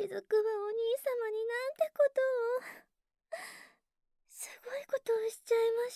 雫はお兄様になんてことを。すごいことをしちゃいました。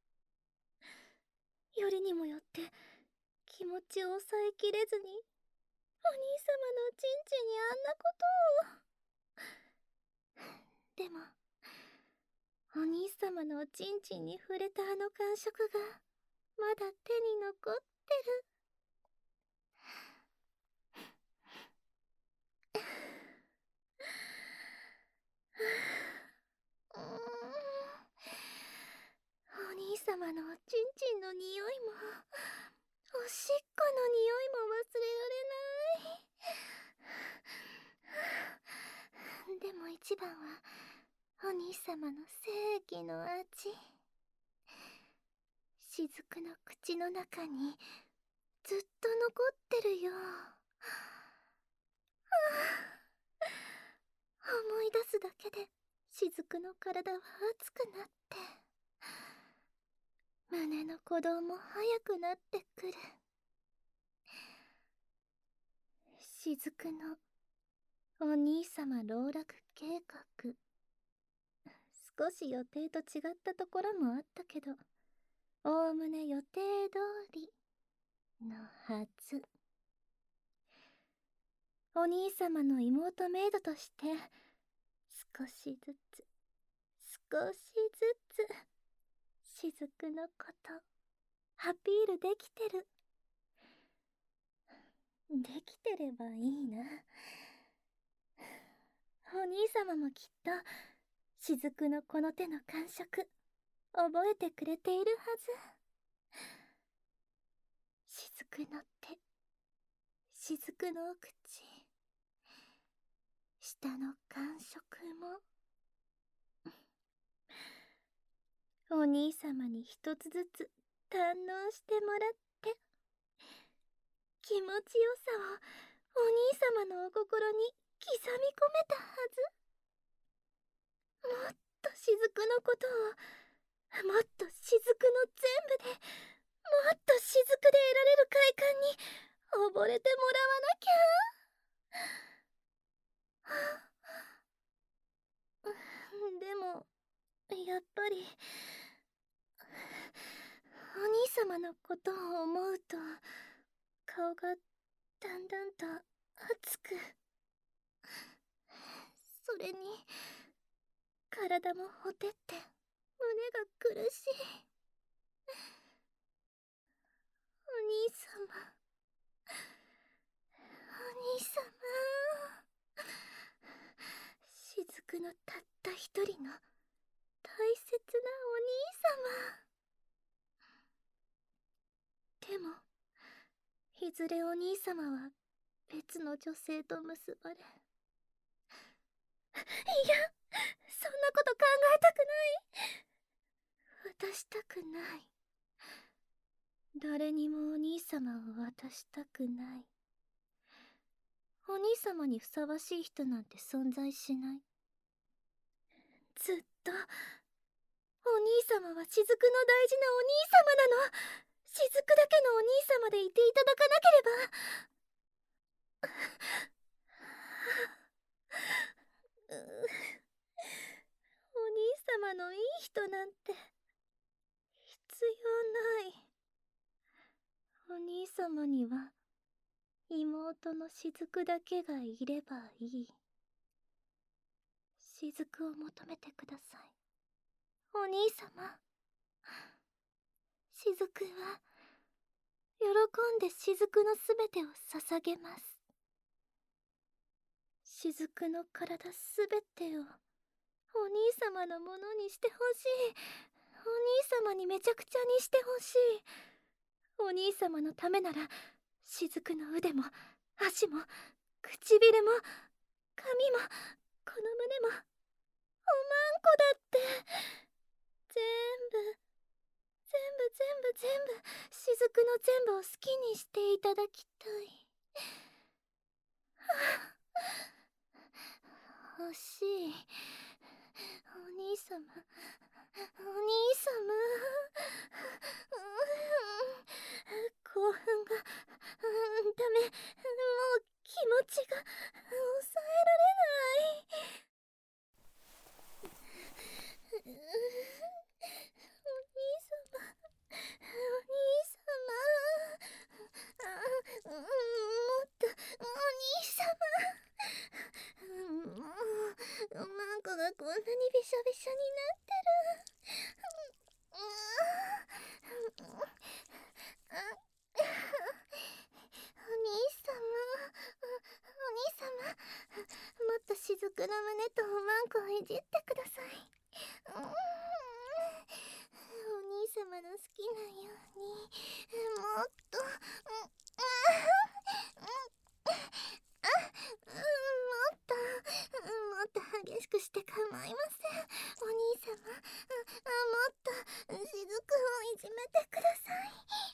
よりにもよって気持ちを抑えきれずにお兄様のおちんちんにあんなことを。でもお兄様のおちんちんに触れたあの感触がまだ手に残ってる。お兄様のおちんちんの匂いもおしっこの匂いも忘れられない。でも一番はお兄様の精液の味。雫の口の中にずっと残ってるよ。思い出すだけで雫の体は熱くなって、胸の鼓動も速くなってくる。雫のお兄様籠絡計画、少し予定と違ったところもあったけど、おおむね予定通りのはず。お兄様の妹メイドとして少しずつ雫のことアピールできてる。できてればいいな。お兄様もきっと雫のこの手の感触覚えてくれているはず。雫の手、雫のお口、舌の感触も。お兄様に一つずつ堪能してもらって気持ちよさをお兄様のお心に刻み込めたはず。もっと雫のことを、もっと雫の全部で、もっと雫で得られる快感に溺れてもらわなきゃ。でもやっぱりお兄様のことを思うと顔がだんだんと熱く、それに体もほてって胸が苦しい。お兄様、お兄様、雫のたった一人の大切なお兄様。でもいずれお兄様は別の女性と結ばれ、いや、そんなこと考えたくない。渡したくない。誰にもお兄様を渡したくない。お兄様にふさわしい人なんて存在しない。ずっとお兄様は雫の大事なお兄様なの。雫だけのお兄様でいていただかなければ。お兄様のいい人なんて必要ない。お兄様には妹の雫だけがいればいい。雫を求めてください、お兄様。雫は喜んで雫のすべてを捧げます。雫の体すべてをお兄様のものにしてほしい。お兄様にめちゃくちゃにしてほしい。お兄様のためなら雫の腕も足も唇も髪もこの胸もおまんこだって、全部雫の全部を好きにしていただきたい。欲しい。お兄様、お兄様。興奮がダメ、もう気持ちが抑えられない。 の胸とおまんこをいじってください。お兄様の好きなようにもっともっと激しくして構いません。お兄様、もっと雫をいじめてください。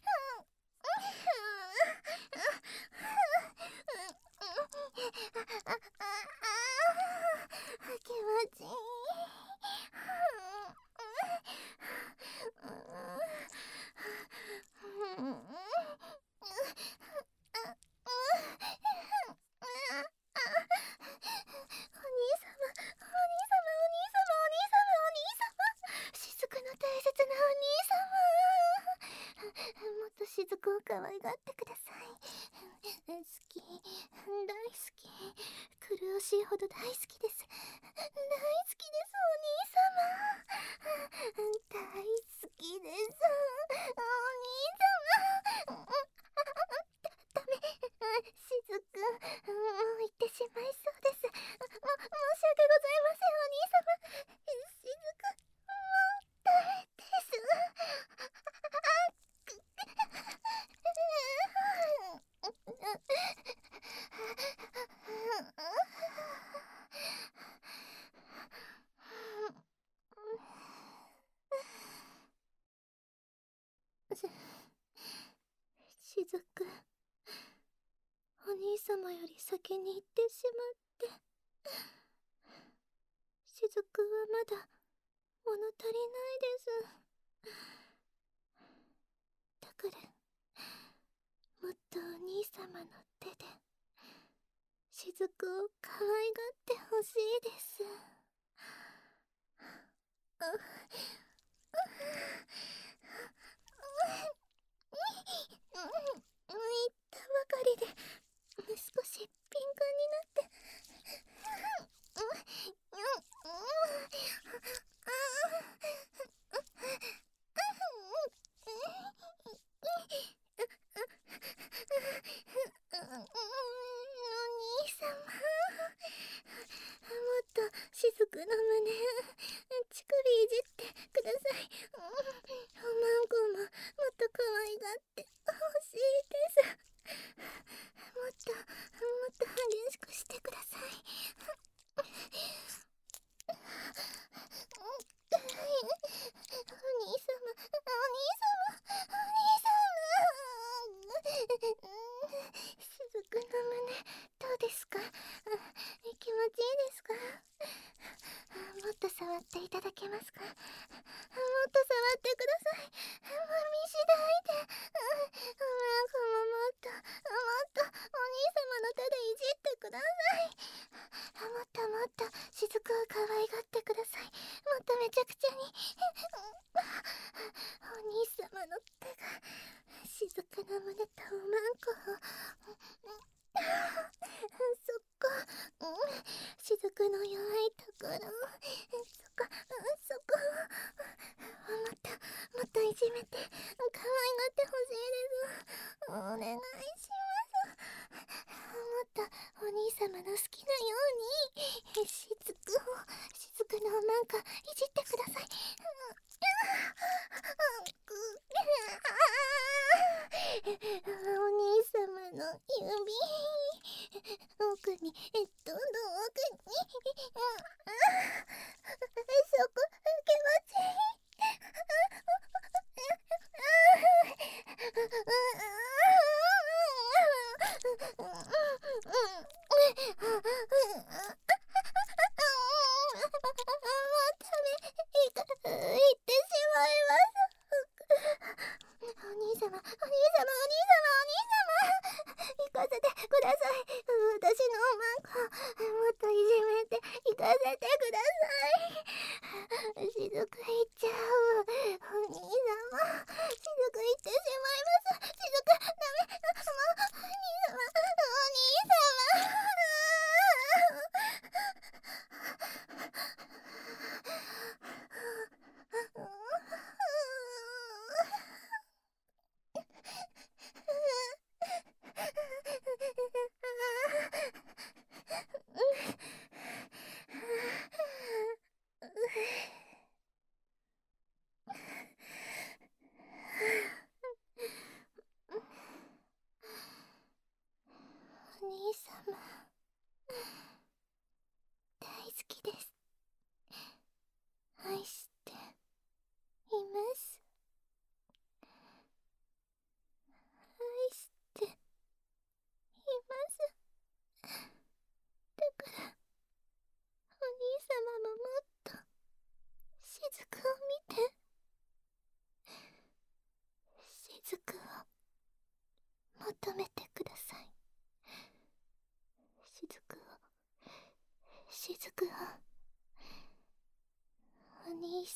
気持ちいい。雫の大切なお兄様、もっと雫を可愛がってください。好き、大好き、苦しいほど大好きです。大好きです、お兄様。大好きです、お兄様。ダメ、雫、もう行ってしまいそうです。申し訳ございません、お兄様。雫、もうダメです。雫、お兄様より先に行ってしまって、雫はまだ物足りないです。だからもっとお兄様の手で雫を可愛がってほしいです。言ったばかりで少し敏感になって。お兄様、もっと雫の胸、乳首いじってください。おまんこももっと可愛がってほしいです。もっと激しくしてください。お兄様、雫の胸、どうですか？気持ちいいですか？もっと触っていただけますか？もっと触ってください。見しないで。もっとお兄様の手でいじってください。もっと雫を可愛がってください。もっとめちゃくちゃに。お兄様の手が雫の胸とおまんこをそこ、雫の弱いところ、そこもっといじめて可愛がってほしいです。お願いします。もっとお兄様の好きなように雫のおまんこいじってください。お兄様の指、奥に、どんどん奥に、そこ、気持ちいい。行ってしまいます。お兄様、行かせてください。私のおまんこ、もっといじめて行かせてください。雫行っちゃう。お兄様、雫行ってしまいます。雫、ダメ。もう、お兄様、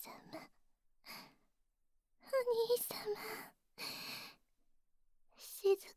様、お兄様、静